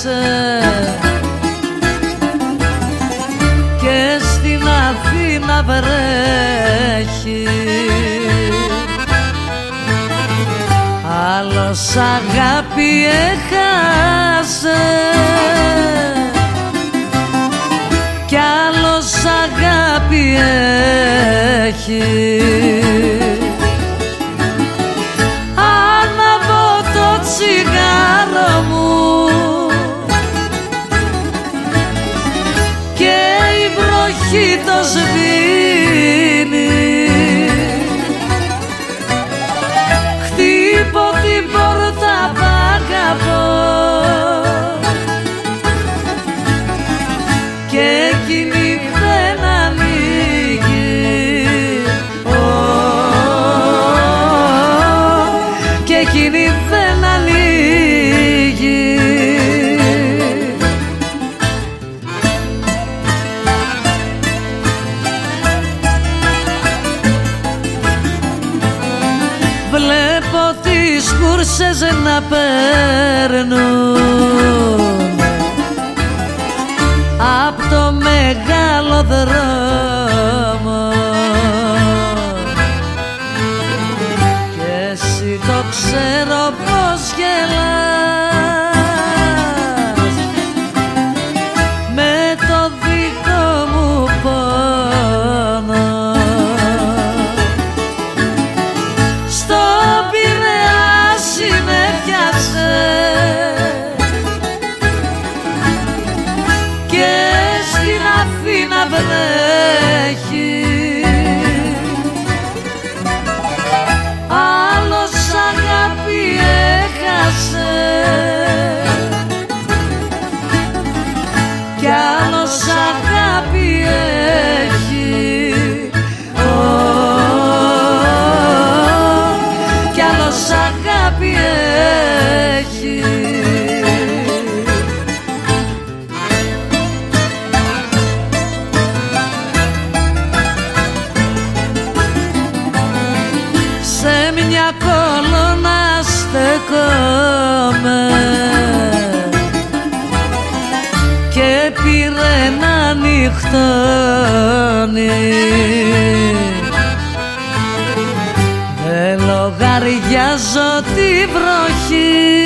έχασε και στην Αθήνα βρέχει. Άλλος αγάπη έχασε κι άλλος αγάπη έχει. Άναβω το τσιγάρο μου και η βροχή το σβήνει. Χτύπω την πόρτα π' αγαπώ και εκείνη δεν ανοίγει. Και εκείνη δεν ανοίγει. Βλέπω τις κούρσες να παίρνουν απ' το μεγάλο δρόμο και εσύ το ξέρω πως γελάς με το δικό μου πόνο. Στο Πειραιάς με πιάσε και στην Αθήνα βρέχει. Άλλος αγάπη έχασε κι άλλος αγάπη έχει. Κι άλλος αγάπη έχει. Σε μια κολόνα στεκόμαι και πήρε να νυχτώνει. Δεν λογαριάζω τη βροχή